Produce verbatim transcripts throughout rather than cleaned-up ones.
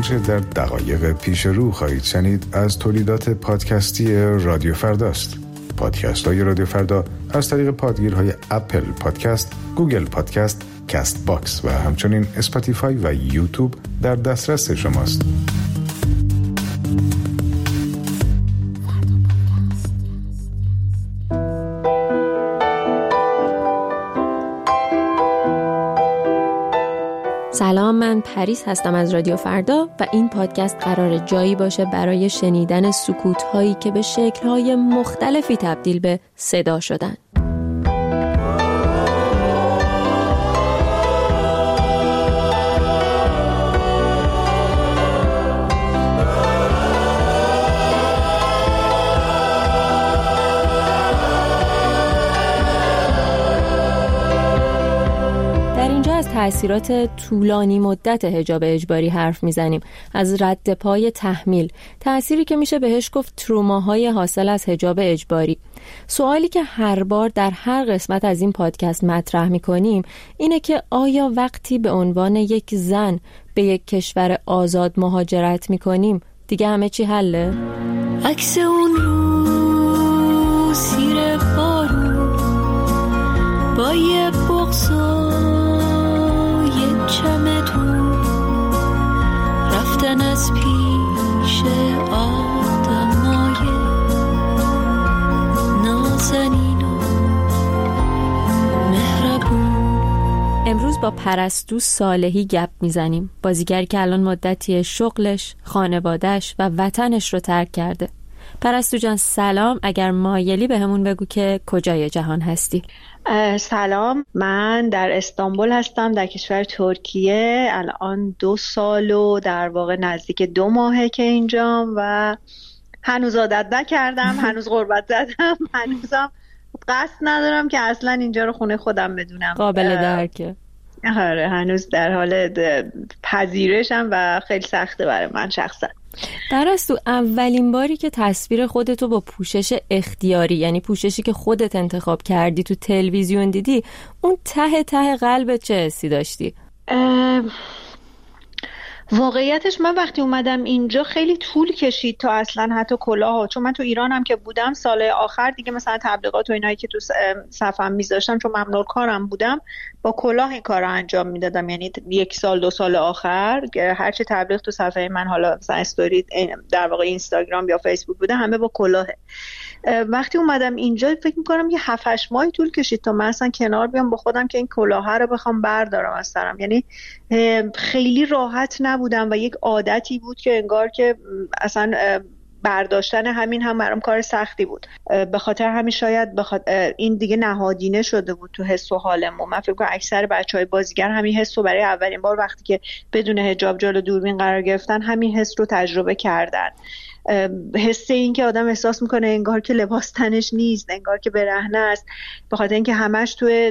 آنچه در دقایق پیش رو خواهید شنید از تولیدات پادکستی رادیو فرداست. پادکست های رادیو فردا از طریق پادگیرهای اپل پادکست، گوگل پادکست، کست باکس و همچنین اسپاتیفای و یوتیوب در دسترس شماست. سلام، من پریس هستم از رادیو فردا و این پادکست قراره جایی باشه برای شنیدن سکوت‌هایی که به شکل‌های مختلفی تبدیل به صدا شدن. تأثیرات طولانی مدت حجاب اجباری حرف میزنیم، از رد پای تحمیل، تأثیری که میشه بهش گفت تروماهای حاصل از حجاب اجباری. سوالی که هر بار در هر قسمت از این پادکست مطرح میکنیم اینه که آیا وقتی به عنوان یک زن به یک کشور آزاد مهاجرت میکنیم دیگه همه چی حله؟ عکس اون رو سیر بارون با یه بغضا چمدون رفتن از پیش آدمای نازنین و مهربون. امروز با پرستو صالحی گپ میزنیم، بازیگری که الان مدتی شغلش، خانوادهش و وطنش رو ترک کرده. پرستو جان سلام، اگر مایلی به همون بگو که کجای جهان هستی؟ سلام، من در استانبول هستم، در کشور ترکیه. الان دو سال و در واقع نزدیک دو ماهه که اینجام و هنوز عادت نکردم، هنوز غربت زدم، هنوزم قصد ندارم که اصلا اینجا رو خونه خودم بدونم. قابل درکه. آره، هنوز در حال پذیرشم و خیلی سخته برای من شخصا. پرستو، اولین باری که تصویر خودتو با پوشش اختیاری، یعنی پوششی که خودت انتخاب کردی، تو تلویزیون دیدی، اون ته ته قلبت چه حسی داشتی؟ واقعیتش من وقتی اومدم اینجا خیلی طول کشید تا اصلا حتی کلاه، چون من تو ایران هم که بودم سال آخر دیگه مثلا تبلیغات و اینایی که تو صفم میذاشتم چون ممنوع کارم بودم با کلاه این کار رو انجام میدادم. یعنی یک سال دو سال آخر هرچی تبلیغ تو صفحه من، حالا مثلا استوری در واقع اینستاگرام یا فیسبوک بوده، همه با کلاهه. وقتی اومدم اینجا فکر میکنم یه هفت هشت ماهی طول کشید تا من اصلا کنار بیام با خودم که این کلاه رو بخوام بردارم از سرم. یعنی خیلی راحت نبودم و یک عادتی بود که انگار که اصلا برداشتن همین هم برام کار سختی بود. به خاطر همین شاید بخاطر این دیگه نهادینه شده بود تو حس و حالمون. من فکر کنم اکثر بچهای بازیگر همین حس رو برای اولین بار وقتی که بدون حجاب جلو دوربین قرار گرفتن همین حس رو تجربه کردن. حس این که آدم احساس میکنه انگار که لباس تنش نیست، انگار که برهنه است، به خاطر اینکه همش توی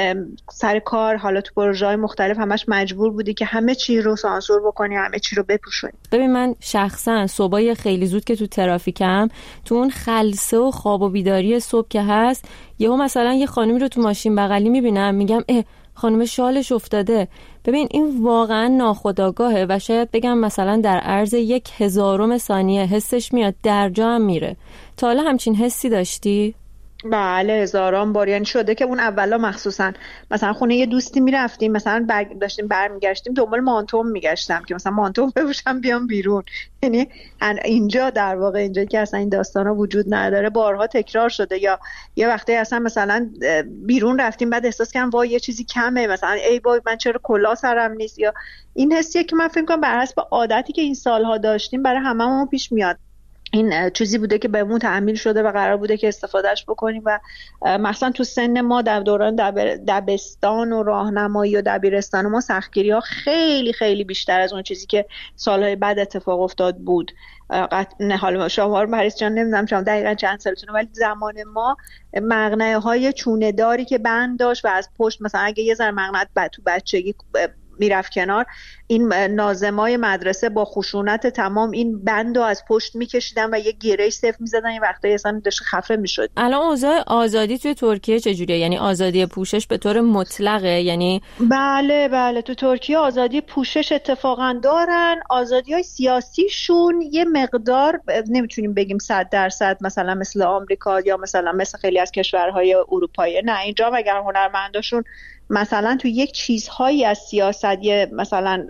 سر کار، حالا تو پروژه‌های مختلف همش مجبور بودی که همه چی رو سانسور بکنی، همه چی رو بپوشونی. ببین من شخصا صبحای خیلی زود که تو ترافیکم، تو اون خلسه و خواب و بیداری صبح که هست، یهو مثلا یه خانمی رو تو ماشین بغلی میبینم، میگم اه خانم شالش افتاده. ببین این واقعا ناخودآگاهه و شاید بگم مثلا در عرض یک هزارم ثانیه حسش میاد، در جا هم میره. تا حالا همچین حسی داشتی؟ بله، هزاران بار. یعنی شده که اون اولا مخصوصا مثلا خونه یه دوستی میرفتیم، مثلا بر... داشتیم برمیگشتیم دنبال مانتوم میگشتم که مثلا مانتوم بپوشم بیام بیرون. یعنی اینجا در واقع اینجا که اصلا این داستانا وجود نداره، بارها تکرار شده. یا یه وقتی اصلا مثلا بیرون رفتیم بعد احساس کردم وای یه چیزی کمه، مثلا ای وای من چرا کلاه سرم نیست. یا این حسیه که من فکر کنم بر حسب عادتی که این سالها داشتیم برای هممون پیش میاد. این چیزی بوده که بهمون تحمیل شده و قرار بوده که استفادهش بکنیم و مثلا تو سن ما در دوران دبستان و راهنمایی و دبیرستان ما سختگیری ها خیلی خیلی بیشتر از اون چیزی که سالهای بعد اتفاق افتاد بود. نه حالا شما پریس جان نمیدونم شما دقیقاً چند سالتونه، ولی زمان ما مقنعه های چونه داری که بند داشت و از پشت مثلا اگه یه ذره مقنعه تو بچگی میرفت کنار، این ناظمای مدرسه با خشونت تمام این بندو از پشت میکشیدن و یه گیره صفر میزدن، این وقتایی اصلا داشت خفه میشد. الان اوضاع آزادی توی ترکیه چجوریه؟ یعنی آزادی پوشش به طور مطلقه؟ یعنی بله بله تو ترکیه آزادی پوشش اتفاقا دارن. آزادی‌های سیاسیشون یه مقدار نمیتونیم بگیم صد درصد مثلا مثل آمریکا یا مثلا مثل خیلی از کشورهای اروپایی، نه اینجا اگر هنرمنداشون مثلا تو یک چیزهایی از سیاست مثلا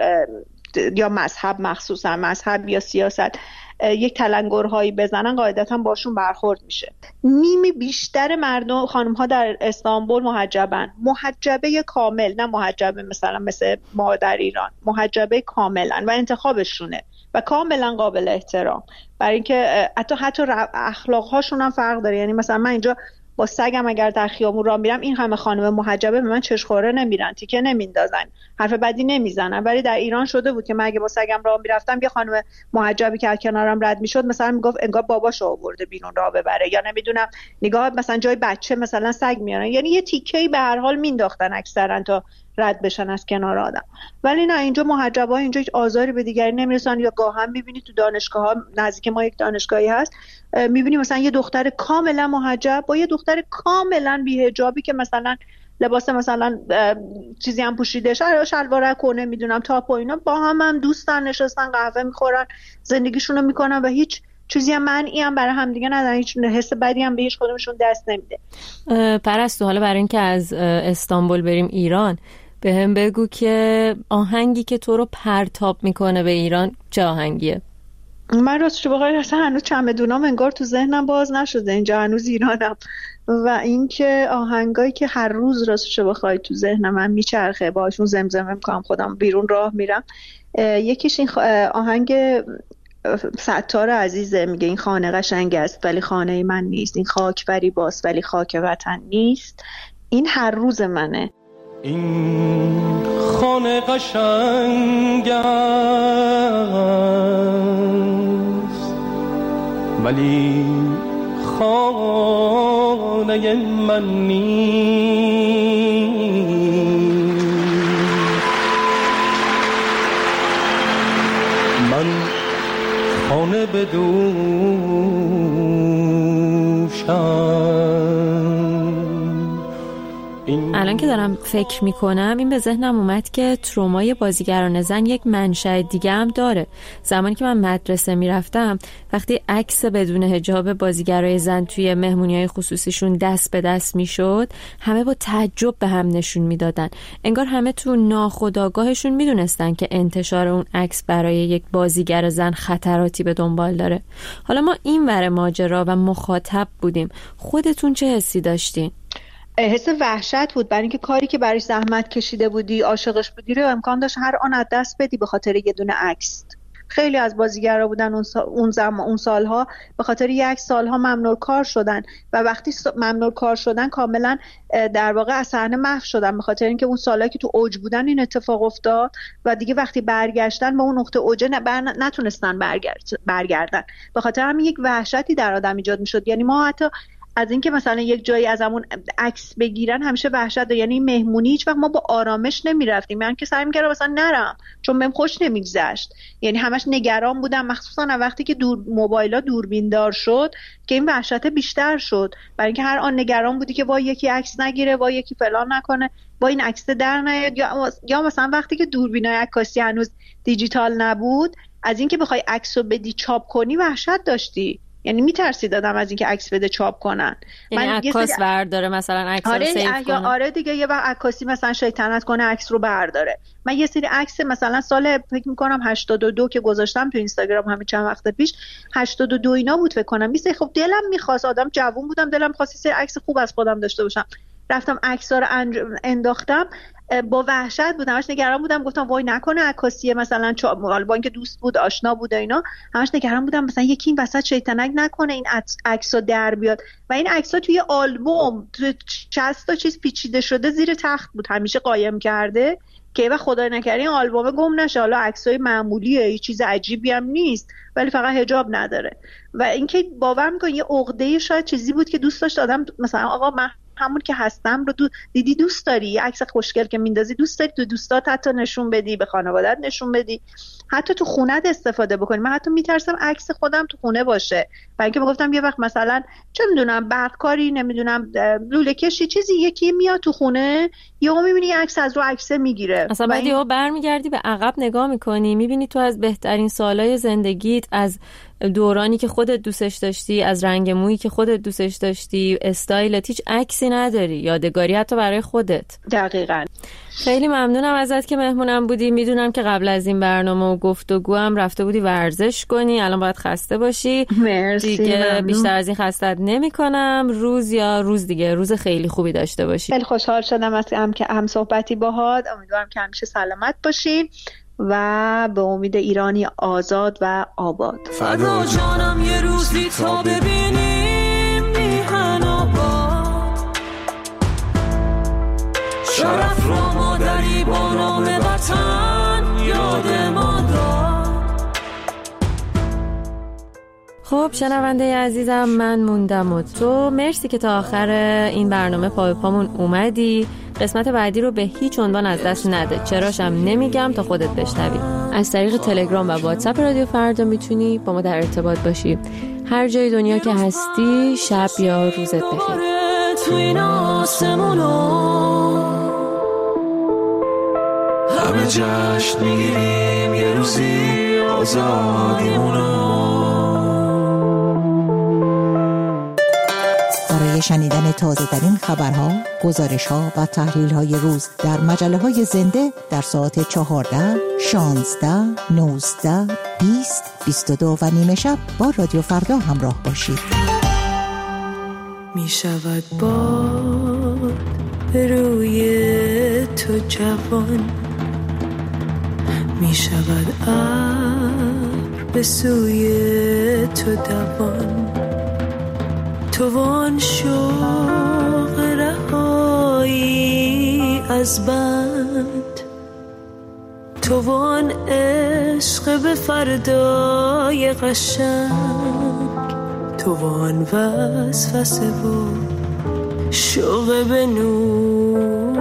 یا مذهب، مخصوصا مذهب یا سیاست یک تلنگرهایی بزنن قاعدتا باشون برخورد میشه. نیمی بیشتر مردم خانم ها در استانبول محجبن، محجبه کامل، نه محجبه مثلا مثل ما در ایران، محجبه کاملا و انتخابشونه و کاملا قابل احترام، برای اینکه حتی حتی اخلاق هاشون هم فرق داره. یعنی مثلا من اینجا با سگم اگر در خیابون راه میرم این همه خانم محجبه به من چشخوره نمیرن، تیکه نمیندازن، حرف بدی نمیزنن. ولی در ایران شده بود که من اگه با سگم راه میرفتم یه خانم محجبی که کنارم رد میشد مثلا میگفت انگار باباشو آورده بیرون راه ببره، یا نمیدونم نگاه مثلا جای بچه مثلا سگ میارن، یعنی یه تیکه‌ای به هر حال مینداختن اکثرا تا رد بشن از کنار آدم. ولی نه اینجا محجبا اینجا هیچ آزاری به دیگری نمیرسن. یا گاهم میبینی تو دانشگاه ها، نزدیک ما یک دانشگاهی هست، میبینی مثلا یه دختر کاملا محجب با یه دختر کاملا بی‌حجابی که مثلا لباس مثلا چیزی هم پوشیده، شلوار کنه میدونم تاپ و اینا، با هم هم دوستن، نشستن قهوه میخورن، زندگیشونو میکنن و هیچ چیزی هم منعی هم برای هم دیگه ندارن، هیچ حس بدی هم به هیچ کدومشون دست نمیده. پرستو حالا برای اینکه از استانبول بریم ایران، به هم بگو که آهنگی که تو رو پرتاب میکنه به ایران چه آهنگیه؟ من راستش بخوای اصلا هنوز چمدونام انگار تو ذهنم باز نشده، اینجا هنوز ایرانم، و اینکه آهنگایی که هر روز راستش بخوای تو ذهنم من میچرخه باشون زمزمه میکنم خودم بیرون راه میرم. یکیش این آهنگ ستار عزیزه، میگه این خانه قشنگ است ولی خانه من نیست، این خاک فریباست ولی خاک وطن نیست. این هر روز منه. این خانه قشنگ است ولی خانه من نیست، من خانه بدوشم. الان که دارم فکر میکنم این به ذهنم اومد که ترومای بازیگران زن یک منشأ دیگه هم داره. زمانی که من مدرسه میرفتم، وقتی عکس بدون حجاب بازیگرای زن توی مهمونی‌های خصوصیشون دست به دست میشد، همه با تعجب به هم نشون میدادن، انگار همه تو ناخودآگاهشون میدونستن که انتشار اون عکس برای یک بازیگر زن خطراتی به دنبال داره. حالا ما این ور ماجرا و مخاطب بودیم، خودتون چه حسی داشتین؟ حس وحشت بود، برای اینکه کاری که برای زحمت کشیده بودی، عاشقش بودی رو امکان داشت هر آن از دست بدی به خاطر یه دونه عکس. خیلی از بازیگرا بودن اون سال، اون زمان اون سالها به خاطر یک عکس سالها ممنوع کار شدن و وقتی ممنوع کار شدن کاملا در واقع از صحنه محو شدن، به خاطر اینکه اون سالایی که تو اوج بودن این اتفاق افتاد و دیگه وقتی برگشتن به اون نقطه اوج نتونستن برگرد برگردن. به خاطر همین یک وحشتی در آدم ایجاد میشد. یعنی ما حتی از اینکه مثلا یک جایی از همون عکس بگیرن همیشه وحشت داشت. یعنی مهمونی هیچ وقت ما با آرامش نمیرفتیم، من که سعی می‌کردم مثلا نرم چون بهم خوش نمیگذشت، یعنی همش نگران بودم، مخصوصا وقتی که دور موبایل‌ها دوربیندار شد که این وحشت بیشتر شد، برای اینکه هر آن نگران بودی که وای یکی عکس نگیره، وای یکی فلان نکنه، با این عکس در نیاد، یا یا مثلا وقتی که دوربینای عکاسی هنوز دیجیتال نبود، از اینکه بخوای عکسو بدی چاپ کنی وحشت داشتی. یعنی میترسی دادم از اینکه عکس بده چاپ کنن، یعنی عکاس سری... برداره مثلا عکس رو آره سیو کنه. آره دیگه یه وقت عکاسی مثلا شیطنت کنه عکس رو برداره. من یه سری عکس مثلا سال فکر میکنم هشتاد و دو که گذاشتم تو اینستاگرام همین چند وقت پیش، هشتاد و دو اینا بود فکر کنم، میسه خب دلم میخواست، آدم جوون بودم دلم میخواست سری عکس خوب از خودم داشته باشم، رفتم عکس‌ها رو انج... انداختم، با وحشت بودم، همش نگران بودم، گفتم وای نکنه عکاسیه مثلا چا... با اینکه دوست بود آشنا بود اینا، همش نگران بودم مثلا یکی این وسط شیطنت نکنه این عکس‌ها در بیاد. و این عکس‌ها توی آلبوم تو شصت تا چیز پیچیده شده زیر تخت بود همیشه قایم کرده که و خدای نکرده این آلبوم گم نشه. حالا عکسای معمولیه، هیچ چیز عجیبی هم نیست، ولی فقط حجاب نداره. و اینکه باور می‌کنی یه عقده شاید چیزی بود که دوست داشت آدم مثلا آقا من همون که هستم رو دو... دیدی دوست داری، یه عکس خوشگل که میندازی دوست داری تو دوستات حتی نشون بدی، به خانواده‌ات نشون بدی، حتی تو خونه‌ت استفاده بکنی. من حتی میترسم عکس خودم تو خونه باشه، برای اینکه میگفتم یه وقت مثلا چه میدونم برقکاری، نمیدونم لوله کشی، چیزی یکی میاد تو خونه یهو میبینی یه عکس از رو عکس میگیره، اصلا بعد یهو برمیگردی به عقب نگاه میکنی میبینی تو از بهترین سالهای زندگیت، از دورانی که خودت دوستش داشتی، از رنگ مویی که خودت دوستش داشتی، استایلت، هیچ عکسی نداری، یادگاری حتی برای خودت. دقیقاً. خیلی ممنونم ازت که مهمونم بودی. میدونم که قبل از این برنامه و گفتگو هم رفته بودی ورزش کنی، الان باید خسته باشی. مرسی. دیگه ممنون. بیشتر از این خستت نمی کنم. روز یا روز دیگه روز خیلی خوبی داشته باشی. خیلی خوشحال شدم از هم که هم صحبتی باهات. امیدوارم که همیشه سلامت باشی و به امید ایرانی آزاد و آباد. فدا جانم یه روزی تا ببینیم میهن آباد، شرف را مادری با نام وطن یاد ما داد. خب شنونده عزیزم، من موندم و تو، مرسی که تا آخر این برنامه پا به پامون اومدی. قسمت بعدی رو به هیچ عنوان از دست نده، چراشم نمیگم تا خودت بشنوی. از طریق تلگرام و واتساپ رادیو فردا میتونی با ما در ارتباط باشی. هر جای دنیا که هستی، شب یا روزت بخیر. تو این آسمونو همه جشن میگیریم یه روزی آزادیمونو. برای شنیدن تازه ترین خبرها، گزارش‌ها و تحلیل‌های روز در مجله‌های زنده در ساعت چهارده، شانزده، نوزده، بیست، بیست و دو و نیمه شب با رادیو فردا همراه باشید. می شود باد روی تو جوان، می شود ابر به سوی تو دوان، تو وان شوق رهایی از بند، تو وان عشق به فردای قشنگ، تو وان وسوسه و شوق به نور،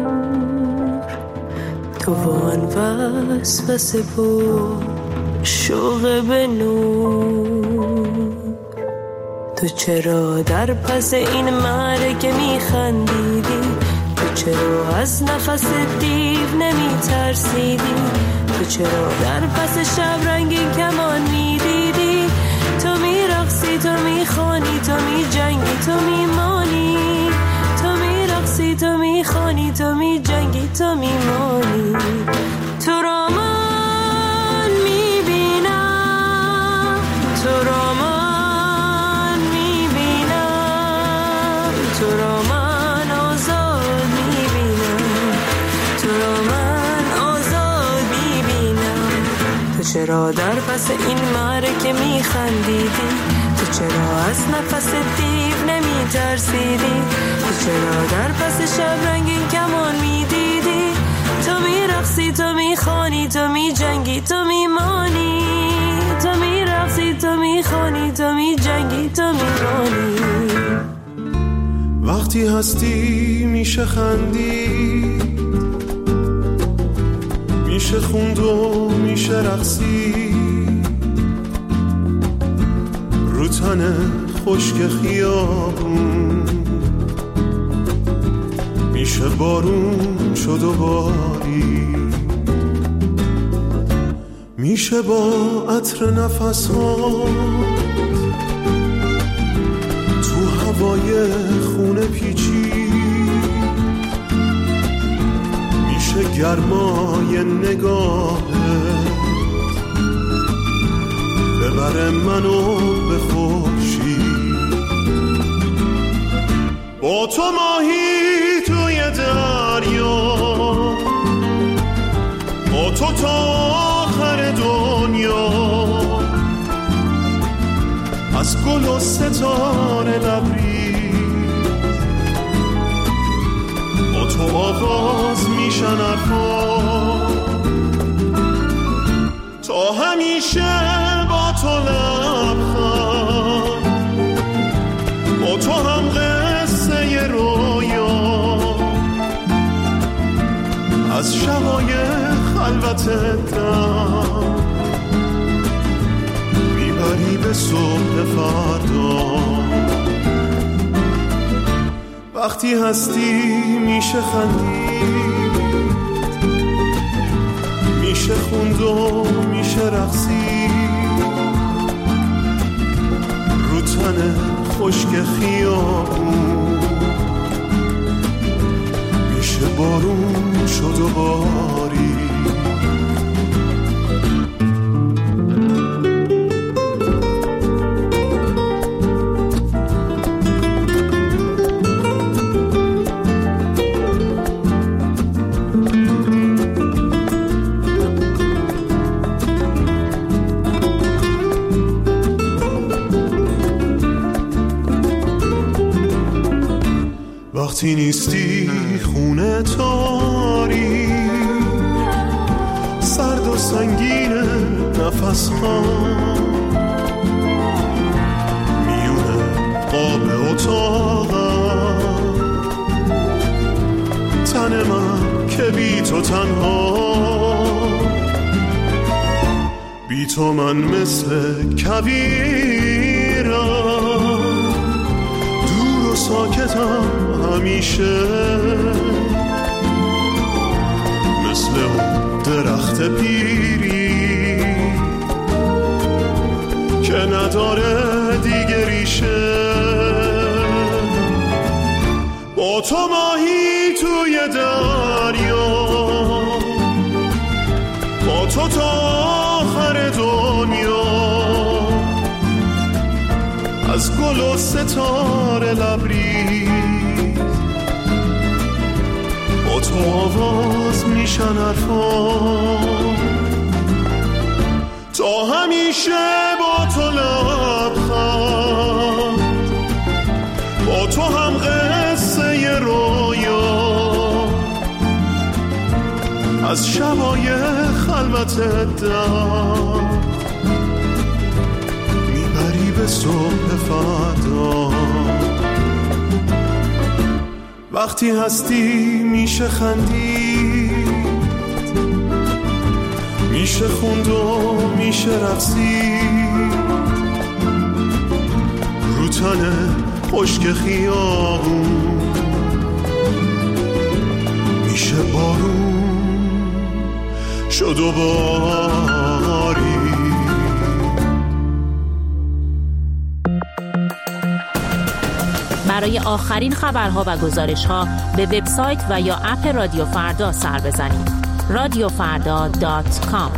تو وان وسوسه و شوق به نور. تو چرا در پس این مرگ میخندیدی؟ تو چرا از نفس دیو نمیترسیدی؟ تو چرا در پس شب رنگین کمان میدیدی؟ تو میرقصی، تو میخوانی، تو میجنگی، تو میمانی، تو میرقصی، تو میخوانی، تو میجنگی، تو میمانی. تو را من میبینم، تو را من تو را من آزاد میبینم، تو را من آزاد میبینم. تو چرا در پس این معرکه میخندیدی؟ تو چرا از نفس دیو نمیترسیدی؟ تو چرا در پس شب رنگین کمان میدیدی؟ تو میرقصی، تو میخوانی، تو میجنگی، تو میمانی، تو میرقصی، تو میخوانی، تو میجنگی، تو میمانی. وقتی هستی میشه خندی، میشه خوند و میشه رقصی، رو تن خشک خیابون میشه بارون شد و باری، میشه با عطر نفس ها هوای خونه پیچی، میشه گرمای نگاهت ببره منو به خورشید، با تو ماهی توی دریا، با تو تا آخر دنیا، از گل و ستاره لبریز، با تو آغاز میشن حرفا، تا همیشه با تو لبخند، با تو هم قصه رو خلوت دم میبری به صبح فردا. وقتی هستی میشه خندید، میشه خوند و میشه رقصید رو تن خشک خیابون، میشه بارون شد و باری. وقتی نیستی خونه تاری، سرد و سنگین نفس ها میونه قاب اتاقم، تن من که بی تو تنها، بی تو من مثل کویرم، دور و ساکتم همیشه، مثل اون درخت پیری که نداره دیگه ریشه. با تو ماهی توی دریا، با تو تا آخر دنیا، از گل و ستاره لبریز با تو آواز میشن حرفان، تا همیشه با تو لبخند، با تو هم قصه رویا، از شبای خلوت دم میبری به صبح فردا. وقتی هستی میشه خندید، میشه خوند و میشه رقصید رو تن خشک خیابون، میشه بارون شد و باری. برای آخرین خبرها و گزارش‌ها به وبسایت و یا اپ رادیو فردا سر بزنید. رادیو فردا دات کام.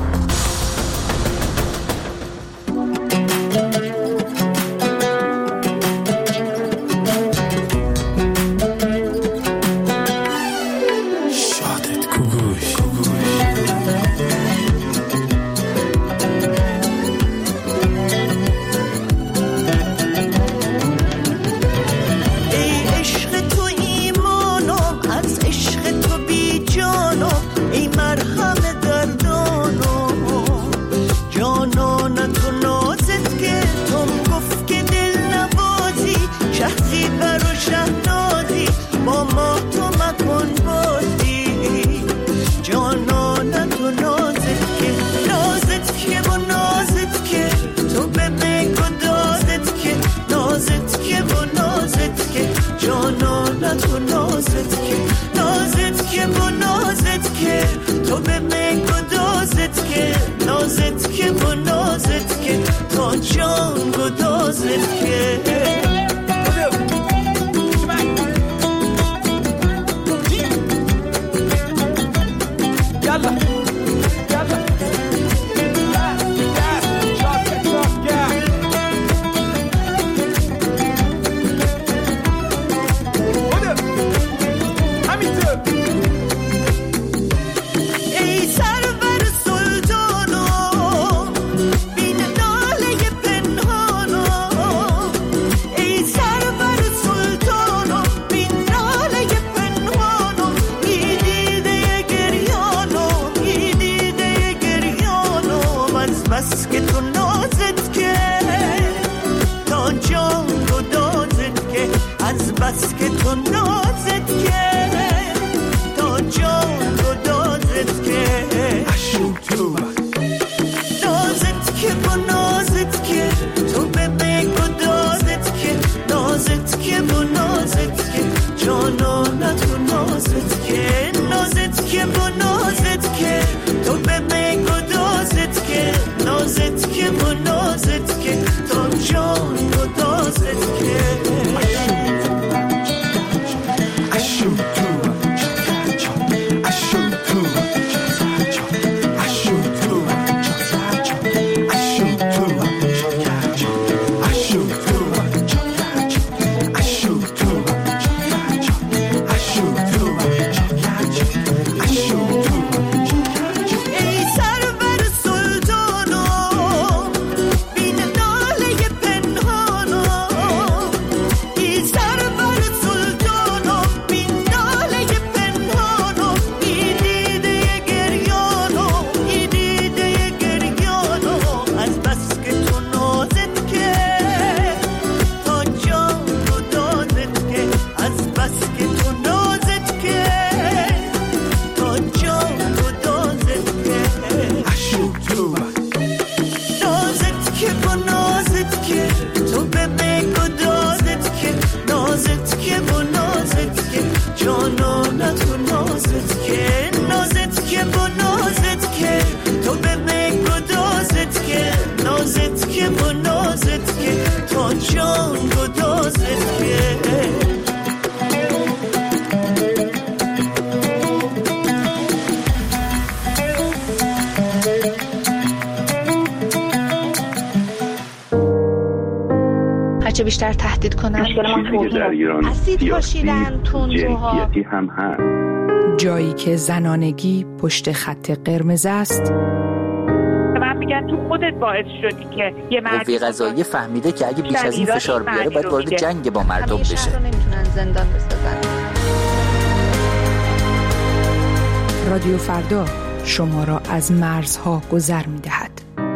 نازت که با نازت که تو به بگدازت که نازت که با نازت که جانانت و نازت که نازت که با نازت که تو به بگدازت که نازت که با نازت که تا جان گدازت که هرچه بیشتر تهدید کنن مشکل ما در ایران اسید پاشیدن تندروها هم هست. جایی که زنانگی پشت خط قرمز است. من میگن تو خودت باعث شدی که یه مرد قوه قضاییه فهمیده که اگه بیش از این فشار بیاره باید وارد جنگ با مردم بشه. همیشه رو نمیتونن زندان بسازن. رادیو فردا شما را از مرزها گذر میدهد.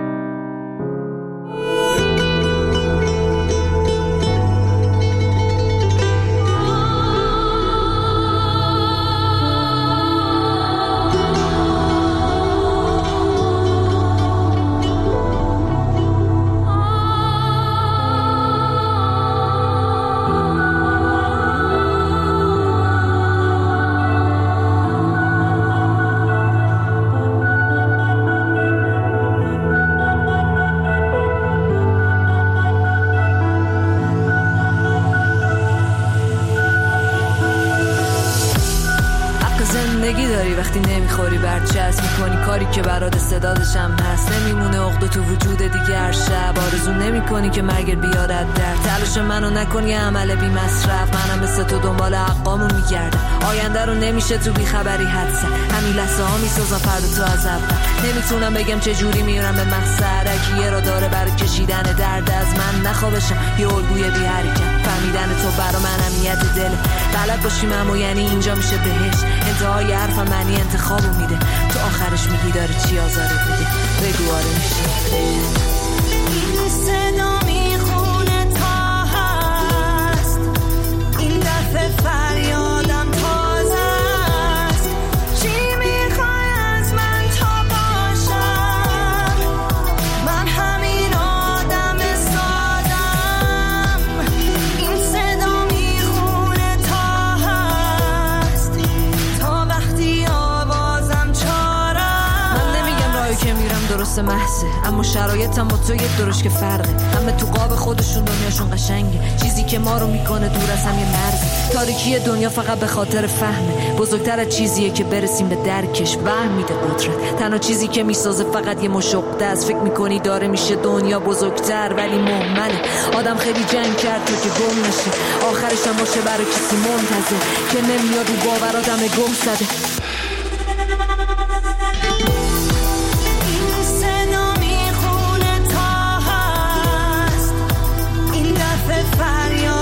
زندگی داری وقتی نمیخوری برچسب میکنی کاری که برات استعدادش هم هست، نمیمونه عقده تو وجود دیگه هر شب آرزو نمیکنی که مرگ بیارد در تلاش منو نکنی عمل بی مصرف، منم مثل تو دنبال حقامو میگردم، آینده رو نمیشه تو بی خبری حدسه، همین لحظه ها میسازم فردا تو از اول، نمیتونم بگم چه جوری میرم به مقصد، کیه را داره برای کشیدن درد از من نخوابشم یه الگوی بی حرکت، فهمیدن تو برا من اهمیت دله، بلد باشیم اما یعنی اینجا میشه بهش، انتهای حرفم معنی انتخابو میده، تو آخرش میگی داره چی آزارت میده، بگو آره میشه. این صدا میخونه تا هست، این دفعه فریادم تازه است، چی میخوای از من تا باشم، من همین آدم سادم، این صدا میخونه تا هست، تا وقتی آوازم چارم، من نمیگم راهی که میرم درست محضه، اما شرایطم با تو یک درش که فرقه، همه تو قاب خودشون دنیاشون قشنگه، چیزی که ما رو میکنه دور از هم یه مرز، تاریکی دنیا فقط به خاطر فهمه، بزرگتر از چیزیه که برسیم به درکش، وهم میده قدرت، تنها چیزی که میسازه فقط یه مشقده است، فکر میکنی داره میشه دنیا بزرگتر ولی مهمله، آدم خیلی جنگ کرد تو که گم نشه، آخرش هم باشه برای کسی منتظر که نمیاد رو باورادم گم زده. فریاد